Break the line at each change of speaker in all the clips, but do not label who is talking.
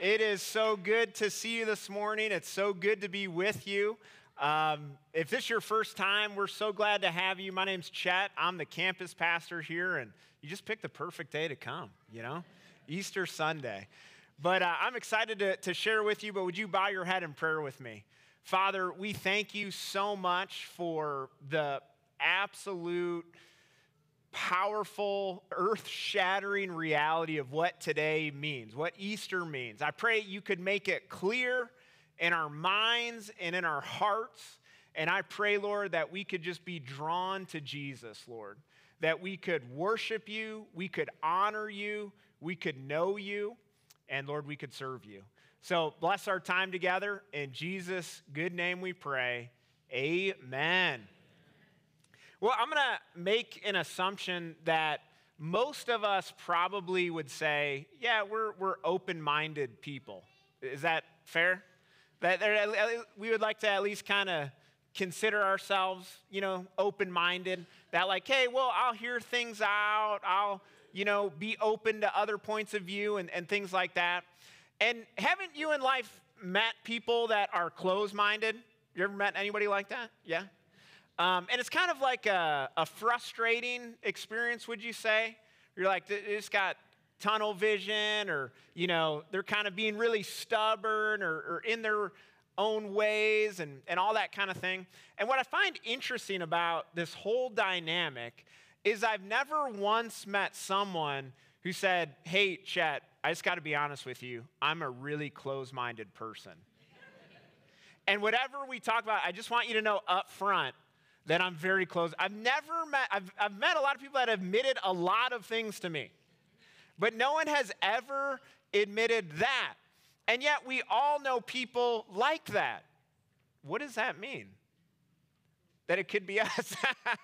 It is so good to see you this morning. It's so good to be with you. If this is your first time, we're so glad to have you. My name's Chet. I'm the campus pastor here, and you just picked the perfect day to come, Easter Sunday. But I'm excited to share with you, but would you bow your head in prayer with me? Father, we thank you so much for the absolute powerful, earth-shattering reality of what today means, what Easter means. I pray you could make it clear in our minds and in our hearts. And I pray, Lord, that we could just be drawn to Jesus, Lord, that we could worship you, we could honor you, we could know you, and Lord, we could serve you. So bless our time together. In Jesus' good name we pray. Amen. Well, I'm going to make an assumption that most of us probably would say, yeah, we're open-minded people. Is that fair? That we would like to at least kind of consider ourselves, open-minded. That like, hey, well, I'll hear things out. I'll, be open to other points of view and things like that. And haven't you in life met people that are closed-minded? You ever met anybody like that? Yeah? And it's kind of like a frustrating experience, would you say? You're like, they just got tunnel vision, or, they're kind of being really stubborn or in their own ways and all that kind of thing. And what I find interesting about this whole dynamic is I've never once met someone who said, hey, Chet, I just got to be honest with you. I'm a really closed-minded person. And whatever we talk about, I just want you to know up front that I'm very close. I've met a lot of people that have admitted a lot of things to me, but no one has ever admitted that. And yet we all know people like that. What does that mean? That it could be us.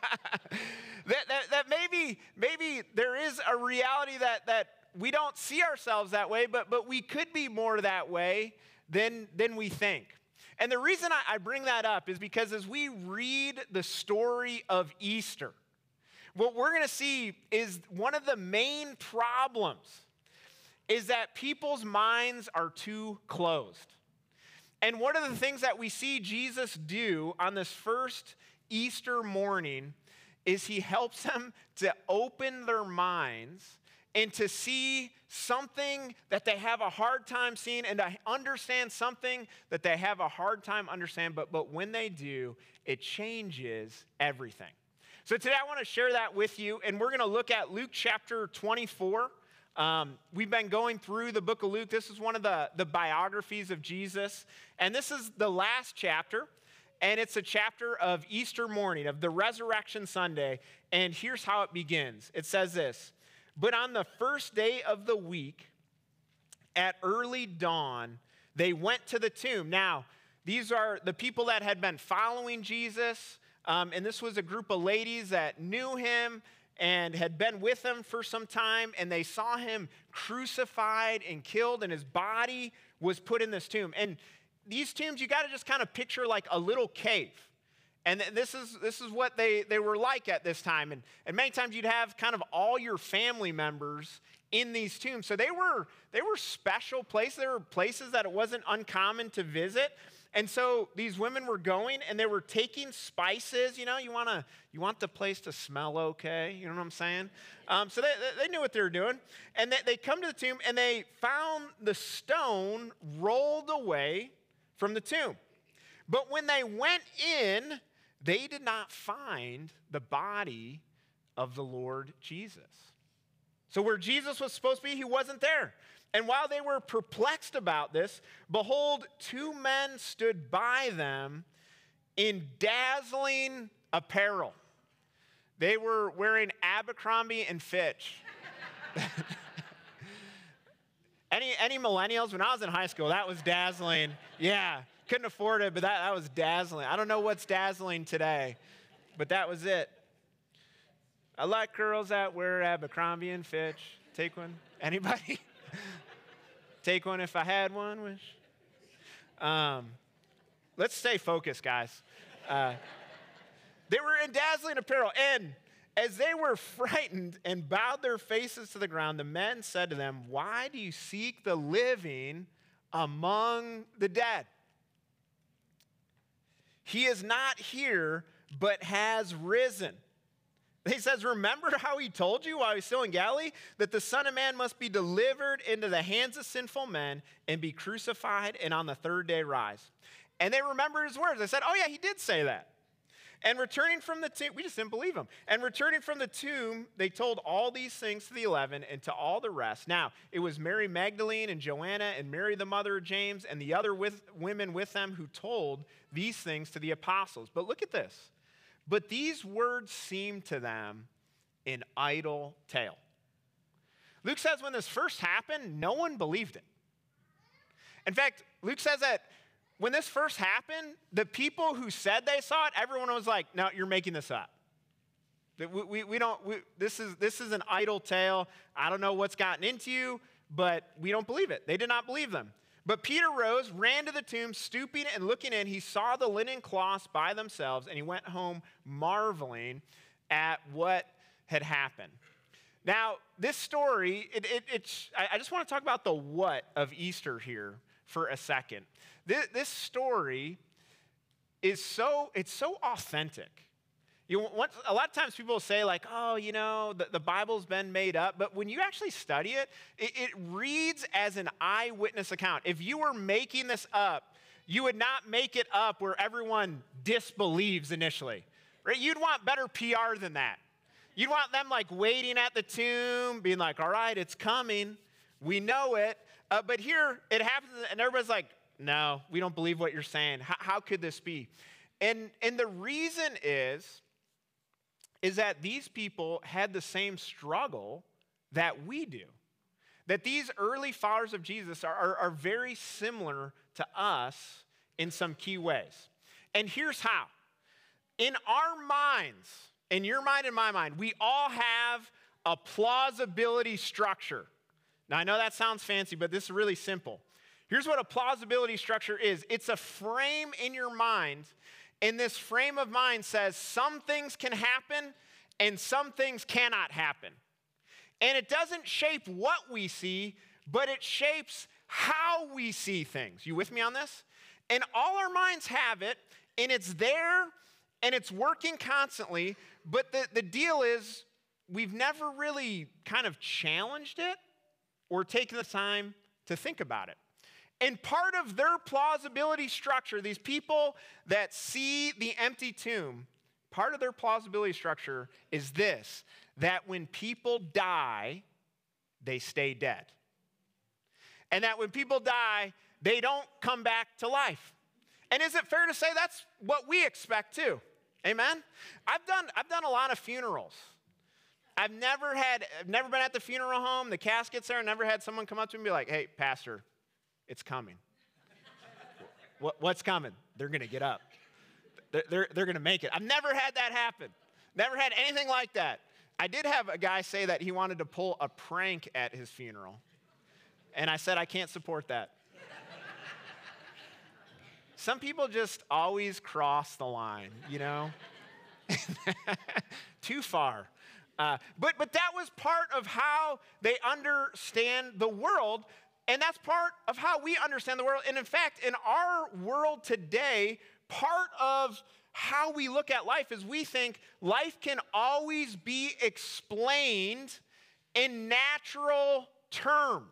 that maybe there is a reality that we don't see ourselves that way, but we could be more that way than we think. And the reason I bring that up is because as we read the story of Easter, what we're going to see is one of the main problems is that people's minds are too closed. And one of the things that we see Jesus do on this first Easter morning is he helps them to open their minds and to see something that they have a hard time seeing and to understand something that they have a hard time understanding. But when they do, it changes everything. So today I want to share that with you, and we're going to look at Luke chapter 24. We've been going through the book of Luke. This is one of the biographies of Jesus, and this is the last chapter, and it's a chapter of Easter morning, of the Resurrection Sunday, and here's how it begins. It says this: but on the first day of the week, at early dawn, they went to the tomb. Now, these are the people that had been following Jesus, and this was a group of ladies that knew him and had been with him for some time, and they saw him crucified and killed, and his body was put in this tomb. And these tombs, you got to just kind of picture like a little cave. And this is what they were like at this time. And many times you'd have kind of all your family members in these tombs. So they were special places. They were places that it wasn't uncommon to visit. And so these women were going and they were taking spices. You want the place to smell okay. You know what I'm saying? So they knew what they were doing. And they come to the tomb and they found the stone rolled away from the tomb. But when they went in, they did not find the body of the Lord Jesus. So where Jesus was supposed to be, he wasn't there. And while they were perplexed about this, behold, two men stood by them in dazzling apparel. They were wearing Abercrombie and Fitch. Any millennials? When I was in high school, that was dazzling. Yeah. Couldn't afford it, but that was dazzling. I don't know what's dazzling today, but that was it. I like girls that wear Abercrombie and Fitch. Take one. Anybody? Take one if I had one. Wish. Let's stay focused, guys. They were in dazzling apparel, and as they were frightened and bowed their faces to the ground, the men said to them, "Why do you seek the living among the dead. He is not here, but has risen. He says, remember how he told you while he was still in Galilee that the Son of Man must be delivered into the hands of sinful men and be crucified and on the third day rise. And they remembered his words. They said, oh yeah, he did say that. And returning from the tomb, we just didn't believe him. And returning from the tomb, they told all these things to the 11 and to all the rest. Now, it was Mary Magdalene and Joanna and Mary the mother of James and the other women with them who told these things to the apostles. But look at this. But these words seemed to them an idle tale. Luke says when this first happened, no one believed it. In fact, Luke says that when this first happened, the people who said they saw it, everyone was like, no, you're making this up. This is an idle tale. I don't know what's gotten into you, but we don't believe it. They did not believe them. But Peter rose, ran to the tomb, stooping and looking in. He saw the linen cloths by themselves, and he went home marveling at what had happened. Now, this story, I just want to talk about the what of Easter here for a second. This story is so authentic. A lot of times people will say like, oh, the Bible's been made up. But when you actually study it, it reads as an eyewitness account. If you were making this up, you would not make it up where everyone disbelieves initially. Right? You'd want better PR than that. You'd want them like waiting at the tomb, being like, all right, it's coming. We know it. But here it happens, and everybody's like, no, we don't believe what you're saying. How could this be? And the reason is that these people had the same struggle that we do. That these early followers of Jesus are very similar to us in some key ways. And here's how. In our minds, in your mind and my mind, we all have a plausibility structure. Now, I know that sounds fancy, but this is really simple. Here's what a plausibility structure is. It's a frame in your mind, and this frame of mind says some things can happen and some things cannot happen. And it doesn't shape what we see, but it shapes how we see things. You with me on this? And all our minds have it, and it's there, and it's working constantly, but the deal is we've never really kind of challenged it or taken the time to think about it. And part of their plausibility structure, these people that see the empty tomb, part of their plausibility structure is this, that when people die, they stay dead. And that when people die, they don't come back to life. And is it fair to say that's what we expect too? Amen? I've done a lot of funerals. I've never been at the funeral home, the casket's there, never had someone come up to me and be like, hey, pastor, it's coming. What's coming? They're going to get up. They're going to make it. I've never had that happen. Never had anything like that. I did have a guy say that he wanted to pull a prank at his funeral. And I said, I can't support that. Some people just always cross the line, Too far. But that was part of how they understand the world. And that's part of how we understand the world. And in fact, in our world today, part of how we look at life is we think life can always be explained in natural terms.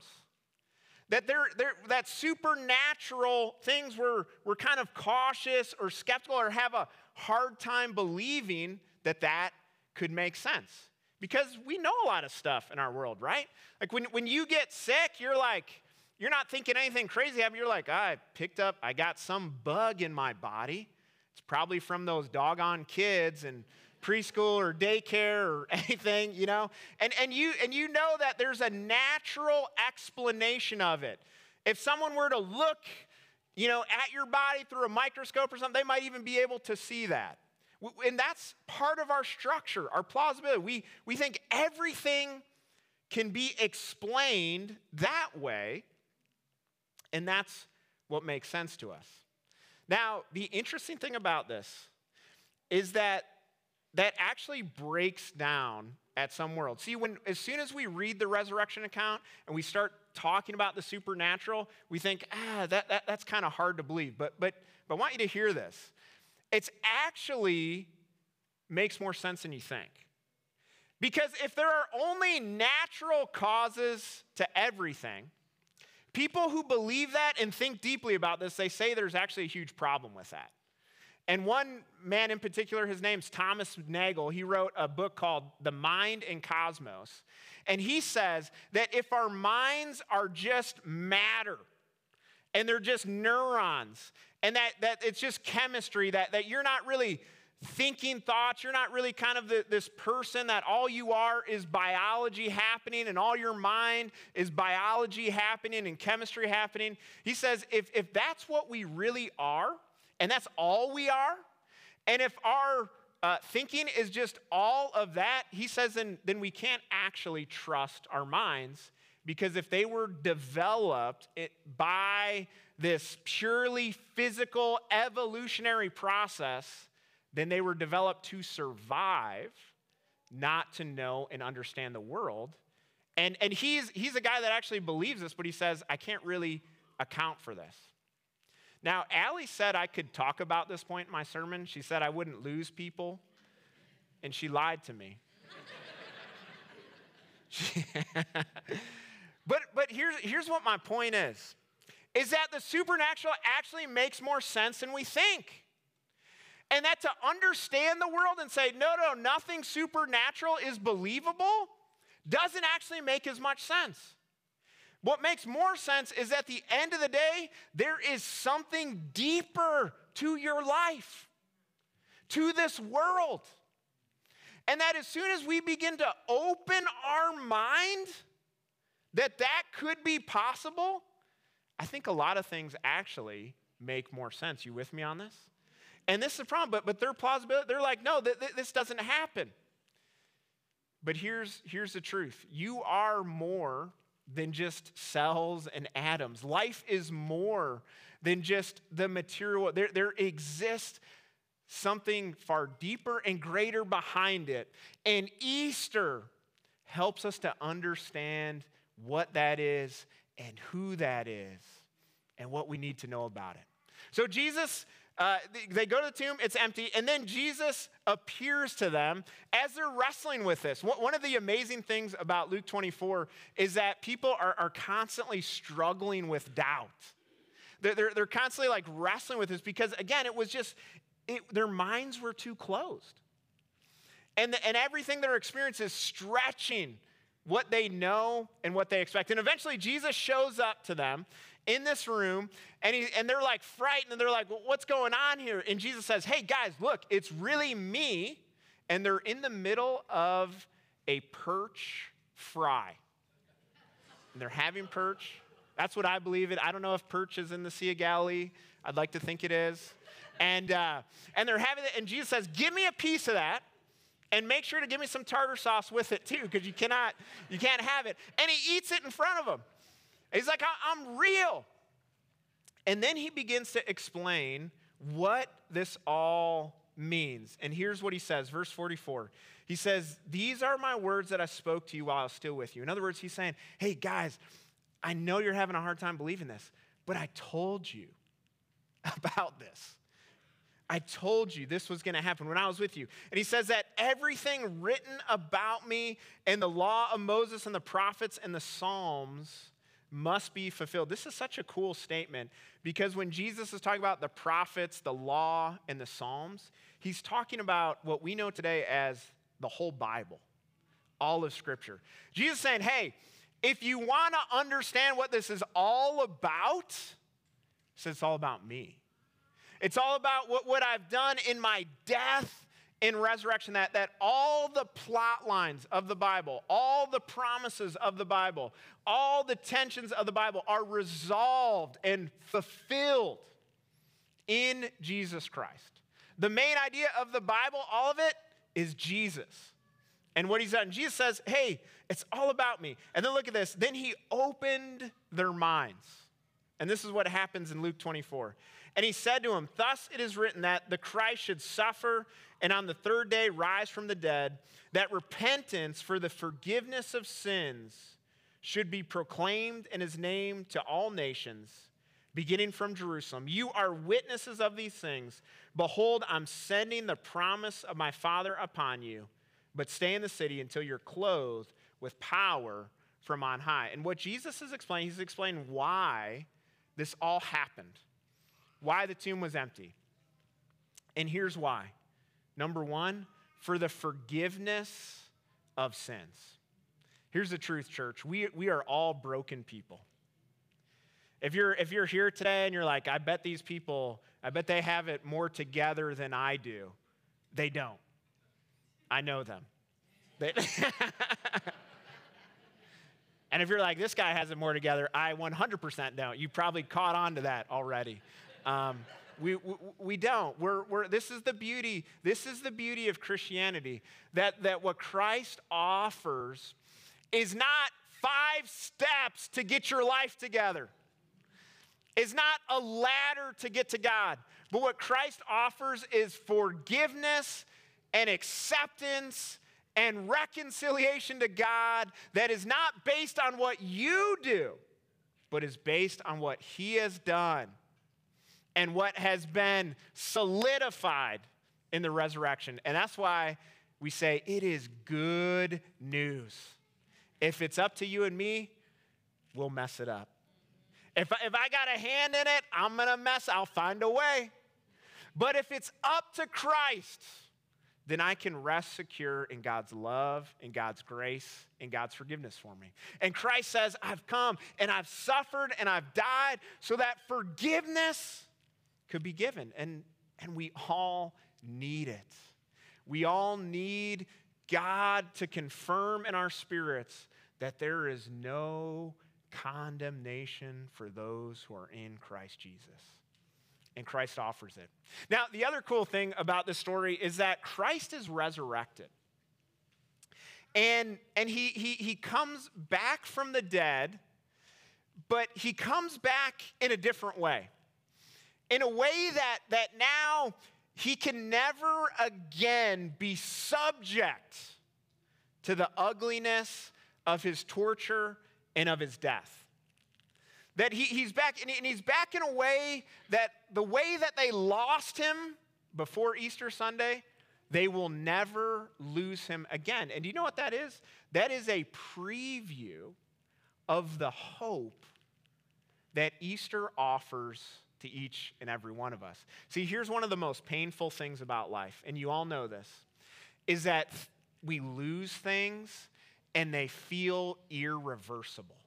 That supernatural things we're kind of cautious or skeptical or have a hard time believing that could make sense. Because we know a lot of stuff in our world, right? Like when you get sick, you're not thinking anything crazy happened. You're like, I got some bug in my body. It's probably from those doggone kids in preschool or daycare or anything, And you know that there's a natural explanation of it. If someone were to look, at your body through a microscope or something, they might even be able to see that. And that's part of our structure, our plausibility. We think everything can be explained that way, and that's what makes sense to us. Now, the interesting thing about this is that actually breaks down at some world. See, as soon as we read the resurrection account and we start talking about the supernatural, we think, that's kind of hard to believe. But I want you to hear this. It's actually makes more sense than you think. Because if there are only natural causes to everything, people who believe that and think deeply about this, they say there's actually a huge problem with that. And one man in particular, his name's Thomas Nagel, he wrote a book called The Mind and Cosmos. And he says that if our minds are just matter, and they're just neurons, and that it's just chemistry, that you're not really thinking thoughts, you're not really kind of this person, that all you are is biology happening, and all your mind is biology happening and chemistry happening. He says if that's what we really are, and that's all we are, and if our thinking is just all of that, he says then we can't actually trust our minds, because if they were developed by this purely physical evolutionary process, then they were developed to survive, not to know and understand the world. And he's a guy that actually believes this, but he says, I can't really account for this. Now, Allie said I could talk about this point in my sermon. She said I wouldn't lose people, and she lied to me. But here's what my point is that the supernatural actually makes more sense than we think. And that to understand the world and say, no, nothing supernatural is believable, doesn't actually make as much sense. What makes more sense is at the end of the day, there is something deeper to your life, to this world. And that as soon as we begin to open our mind that could be possible, I think a lot of things actually make more sense. You with me on this? And this is the problem, but they're plausible. They're like, no, this doesn't happen. But here's the truth. You are more than just cells and atoms. Life is more than just the material. There exists something far deeper and greater behind it. And Easter helps us to understand what that is and who that is and what we need to know about it. So Jesus, they go to the tomb, it's empty, and then Jesus appears to them as they're wrestling with this. One of the amazing things about Luke 24 is that people are constantly struggling with doubt. They're constantly like wrestling with this because, again, it was just, their minds were too closed. And everything they're experiencing is stretching what they know and what they expect. And eventually Jesus shows up to them in this room, and they're like frightened, and they're like, well, what's going on here? And Jesus says, hey guys, look, it's really me. And they're in the middle of a perch fry. And they're having perch. That's what I believe it. I don't know if perch is in the Sea of Galilee. I'd like to think it is. And they're having it, and Jesus says, give me a piece of that. And make sure to give me some tartar sauce with it too, because you can't have it. And he eats it in front of them. He's like, I'm real. And then he begins to explain what this all means. And here's what he says, verse 44. He says, these are my words that I spoke to you while I was still with you. In other words, he's saying, hey guys, I know you're having a hard time believing this, but I told you about this. I told you this was going to happen when I was with you. And he says that everything written about me in the law of Moses and the prophets and the Psalms must be fulfilled. This is such a cool statement because when Jesus is talking about the prophets, the law, and the Psalms, he's talking about what we know today as the whole Bible, all of Scripture. Jesus is saying, hey, if you want to understand what this is all about, he says it's all about me. It's all about what I've done in my death and resurrection, that all the plot lines of the Bible, all the promises of the Bible, all the tensions of the Bible are resolved and fulfilled in Jesus Christ. The main idea of the Bible, all of it, is Jesus and what he's done. Jesus says, hey, it's all about me. And then look at this. Then he opened their minds. And this is what happens in Luke 24. And he said to him, thus it is written that the Christ should suffer and on the third day rise from the dead, that repentance for the forgiveness of sins should be proclaimed in his name to all nations, beginning from Jerusalem. You are witnesses of these things. Behold, I'm sending the promise of my Father upon you, but stay in the city until you're clothed with power from on high. And what Jesus is explaining, he's explaining why this all happened, why the tomb was empty. And here's why. Number one, for the forgiveness of sins. Here's the truth, church. We are all broken people. If you're here today and you're like, I bet these people, I bet they have it more together than I do. They don't. I know them. And if you're like, this guy has it more together, I 100% don't. You probably caught on to that already. We don't. This is the beauty. This is the beauty of Christianity. That what Christ offers is not 5 steps to get your life together. It's not a ladder to get to God. But what Christ offers is forgiveness and acceptance and reconciliation to God that is not based on what you do, but is based on what he has done and what has been solidified in the resurrection. And that's why we say it is good news. If it's up to you and me, we'll mess it up. If I got a hand in it, I'm going to mess. I'll find a way. But if it's up to Christ, then I can rest secure in God's love, in God's grace, in God's forgiveness for me. And Christ says, I've come and I've suffered and I've died so that forgiveness could be given. And we all need it. We all need God to confirm in our spirits that there is no condemnation for those who are in Christ Jesus. And Christ offers it. Now, the other cool thing about this story is that Christ is resurrected. And he comes back from the dead, but he comes back in a different way. In a way that now he can never again be subject to the ugliness of his torture and of his death. That he's back, and he's back in a way that the way that they lost him before Easter Sunday, they will never lose him again. And do you know what that is? That is a preview of the hope that Easter offers to each and every one of us. See, here's one of the most painful things about life, and you all know this, is that we lose things and they feel irreversible.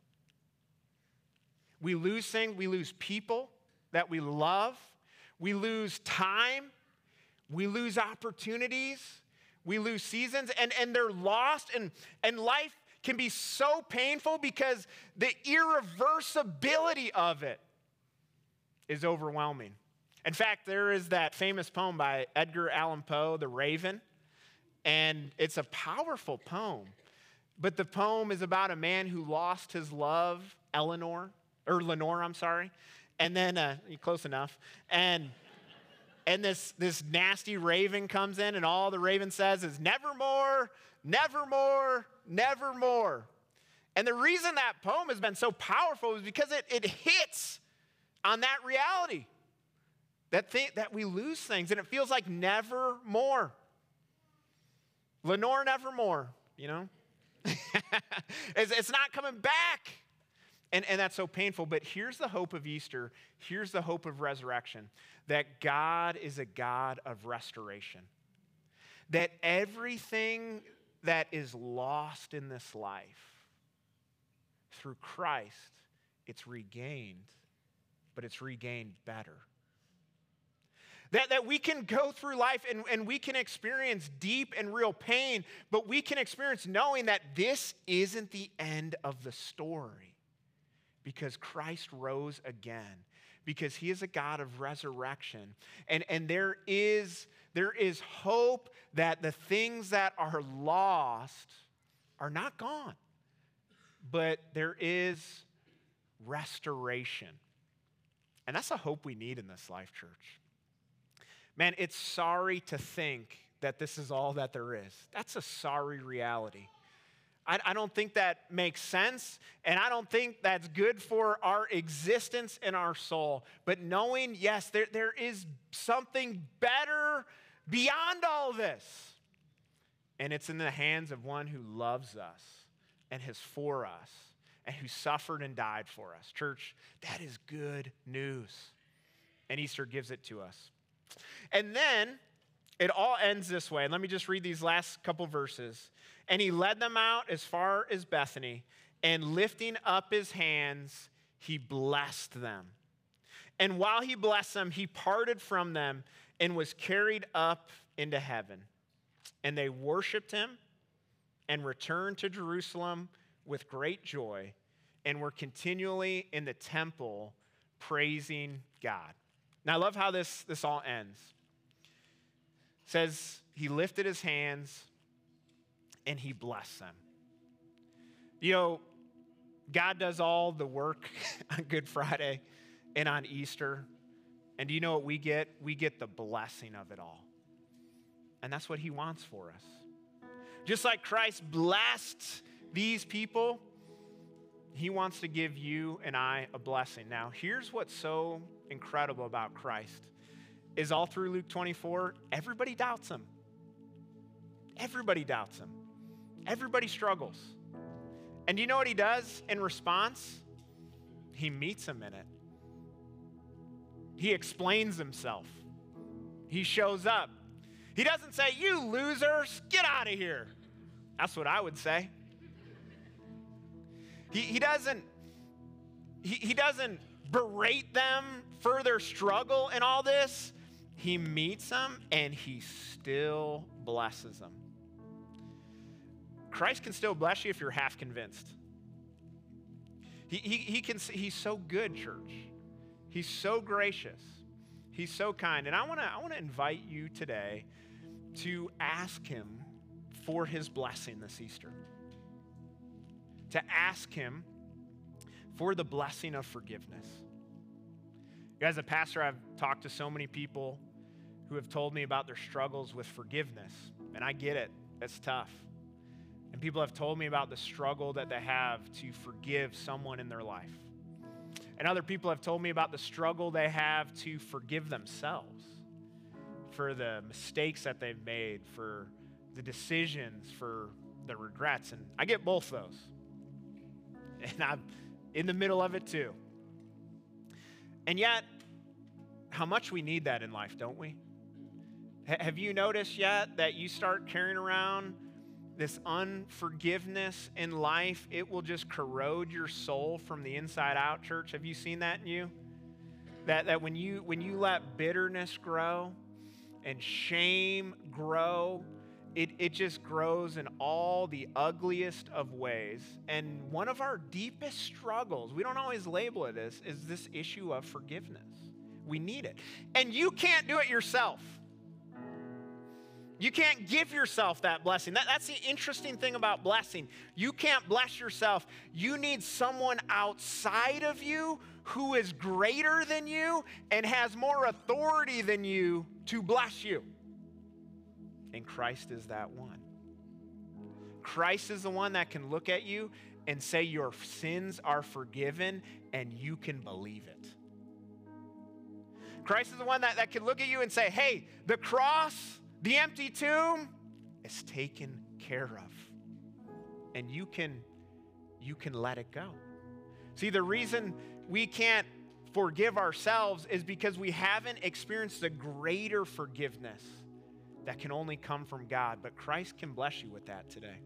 We lose things, we lose people that we love, we lose time, we lose opportunities, we lose seasons, and they're lost, and life can be so painful because the irreversibility of it is overwhelming. In fact, there is that famous poem by Edgar Allan Poe, The Raven, and it's a powerful poem. But the poem is about a man who lost his love, Lenore, and then, close enough, and this nasty raven comes in, and all the raven says is, nevermore, nevermore, nevermore. And the reason that poem has been so powerful is because it hits on that reality, that we lose things, and it feels like nevermore. Lenore, nevermore, you know? It's not coming back. And that's so painful. But here's the hope of Easter. Here's the hope of resurrection. That God is a God of restoration. That everything that is lost in this life, through Christ, it's regained. But it's regained better. That we can go through life and we can experience deep and real pain, but we can experience knowing that this isn't the end of the story. Because Christ rose again. Because he is a God of resurrection. And there is hope that the things that are lost are not gone. But there is restoration. And that's a hope we need in this life, church. Man, it's sorry to think that this is all that there is. That's a sorry reality. I don't think that makes sense, and I don't think that's good for our existence and our soul. But knowing, yes, there is something better beyond all this, and it's in the hands of one who loves us and is for us and who suffered and died for us. Church, that is good news, and Easter gives it to us. And then it all ends this way. And let me just read these last couple verses. And he led them out as far as Bethany, and lifting up his hands, he blessed them. And while he blessed them, he parted from them and was carried up into heaven. And they worshiped him and returned to Jerusalem with great joy, and were continually in the temple praising God. Now, I love how this all ends. It says he lifted his hands and he blessed them. You know, God does all the work on Good Friday and on Easter. And do you know what we get? We get the blessing of it all. And that's what he wants for us. Just like Christ blessed these people, he wants to give you and I a blessing. Now, here's what's so incredible about Christ is all through Luke 24, everybody doubts him. Everybody doubts him. Everybody struggles. And do you know what he does in response? He meets them in it. He explains himself. He shows up. He doesn't say, "You losers, get out of here." That's what I would say. He doesn't berate them for their struggle and all this. He meets them and he still blesses them. Christ can still bless you if you're half convinced. He's so good, church. He's so gracious. He's so kind. And I want to invite you today to ask him for his blessing this Easter. To ask him for the blessing of forgiveness. As a pastor, I've talked to so many people who have told me about their struggles with forgiveness. And I get it. It's tough. And people have told me about the struggle that they have to forgive someone in their life. And other people have told me about the struggle they have to forgive themselves for the mistakes that they've made, for the decisions, for the regrets. And I get both those. And I'm in the middle of it too. And yet, how much we need that in life, don't we? Have you noticed yet that you start carrying around this unforgiveness in life? It will just corrode your soul from the inside out, church. Have you seen that in you? That when you let bitterness grow and shame grow, it just grows in all the ugliest of ways. And one of our deepest struggles, we don't always label it as, is this issue of forgiveness. We need it. And you can't do it yourself. You can't give yourself that blessing. That's the interesting thing about blessing. You can't bless yourself. You need someone outside of you who is greater than you and has more authority than you to bless you. And Christ is that one. Christ is the one that can look at you and say your sins are forgiven, and you can believe it. Christ is the one that can look at you and say, hey, the cross, the empty tomb is taken care of. And you can let it go. See, the reason we can't forgive ourselves is because we haven't experienced the greater forgiveness that can only come from God. But Christ can bless you with that today.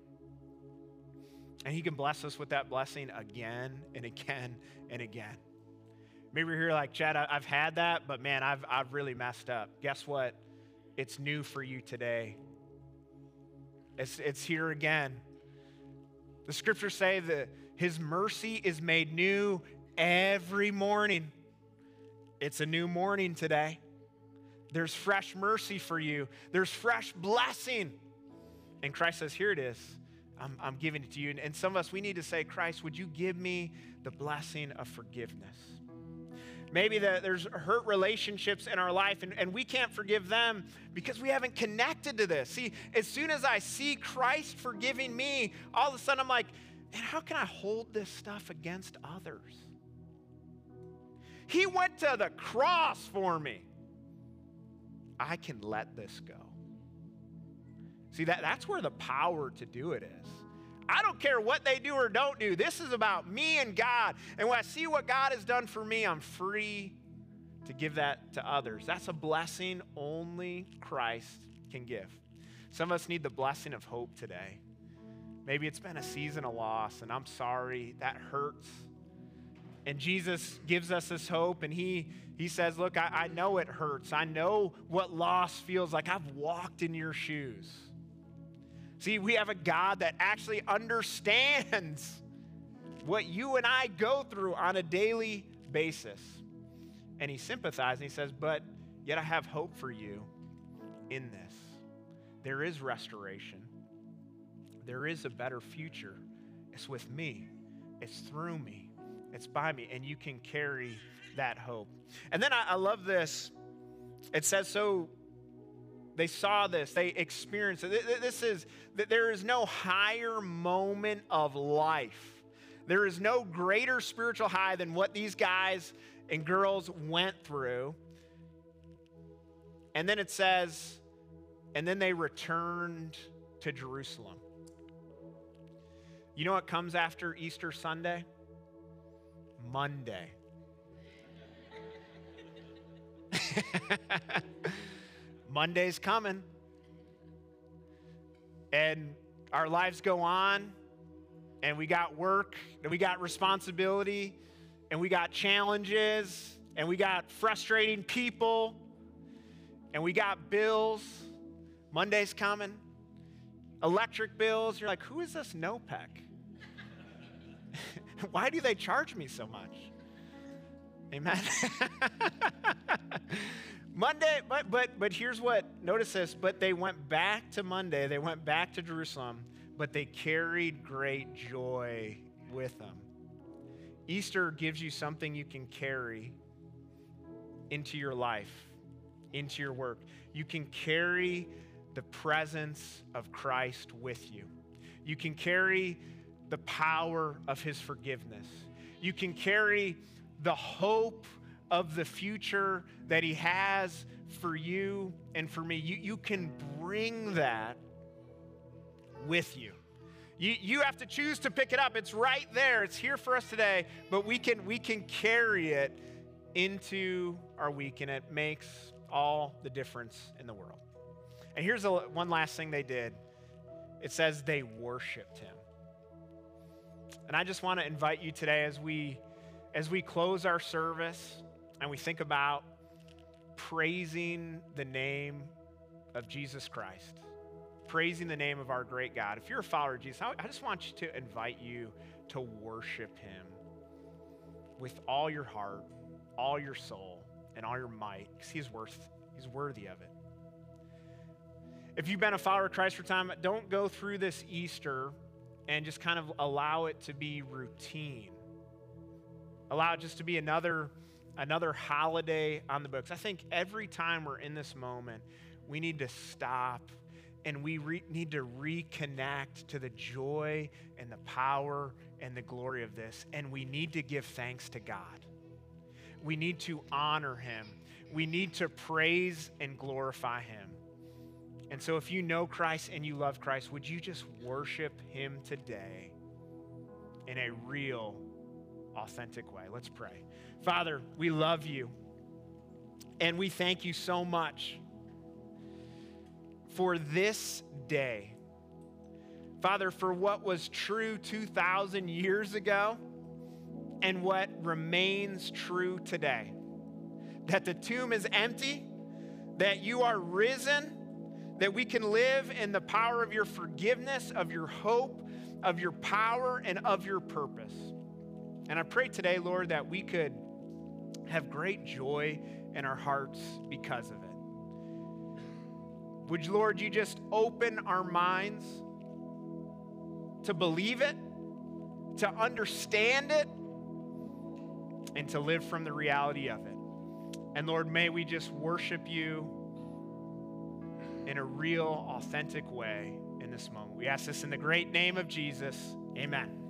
And he can bless us with that blessing again and again and again. Maybe you're here like, Chad, I've had that, but man, I've really messed up. Guess what? It's new for you today. It's here again. The scriptures say that his mercy is made new every morning. It's a new morning today. There's fresh mercy for you. There's fresh blessing. And Christ says, here it is. I'm giving it to you. And some of us, we need to say, Christ, would you give me the blessing of forgiveness? Maybe there's hurt relationships in our life, and we can't forgive them because we haven't connected to this. See, as soon as I see Christ forgiving me, all of a sudden I'm like, man, how can I hold this stuff against others? He went to the cross for me. I can let this go. See, that's where the power to do it is. I don't care what they do or don't do. This is about me and God. And when I see what God has done for me, I'm free to give that to others. That's a blessing only Christ can give. Some of us need the blessing of hope today. Maybe it's been a season of loss, and I'm sorry, that hurts. And Jesus gives us this hope, and he says, look, I know it hurts. I know what loss feels like. I've walked in your shoes. See, we have a God that actually understands what you and I go through on a daily basis. And he sympathizes, and he says, but yet I have hope for you in this. There is restoration. There is a better future. It's with me. It's through me. It's by me. And you can carry that hope. And then I love this. It says, so they saw this, they experienced it. There is no higher moment of life. There is no greater spiritual high than what these guys and girls went through. And then it says, and then they returned to Jerusalem. You know what comes after Easter Sunday? Monday. Monday's coming. And our lives go on, and we got work, and we got responsibility, and we got challenges, and we got frustrating people, and we got bills. Monday's coming. Electric bills. You're like, who is this NOPEC? Why do they charge me so much? Amen. Monday, but here's what, notice this, but they went back to Monday, they went back to Jerusalem, but they carried great joy with them. Easter gives you something you can carry into your life, into your work. You can carry the presence of Christ with you. You can carry the power of his forgiveness. You can carry the hope of the future that he has for you and for me. You can bring that with you. You have to choose to pick it up. It's right there. It's here for us today, but we can carry it into our week, and it makes all the difference in the world. And here's one last thing they did. It says they worshiped him. And I just want to invite you today as we close our service and we think about praising the name of Jesus Christ, praising the name of our great God. If you're a follower of Jesus, I just want you to invite you to worship him with all your heart, all your soul, and all your might, because he's worthy of it. If you've been a follower of Christ for time, don't go through this Easter and just kind of allow it to be routine. Allow it just to be another holiday on the books. I think every time we're in this moment, we need to stop and we need to reconnect to the joy and the power and the glory of this. And we need to give thanks to God. We need to honor him. We need to praise and glorify him. And so if you know Christ and you love Christ, would you just worship him today in a real, authentic way? Let's pray. Father, we love you, and we thank you so much for this day. Father, for what was true 2,000 years ago and what remains true today. That the tomb is empty, that you are risen, that we can live in the power of your forgiveness, of your hope, of your power, and of your purpose. And I pray today, Lord, that we could have great joy in our hearts because of it. Would you, Lord, you just open our minds to believe it, to understand it, and to live from the reality of it. And Lord, may we just worship you in a real, authentic way in this moment. We ask this in the great name of Jesus. Amen.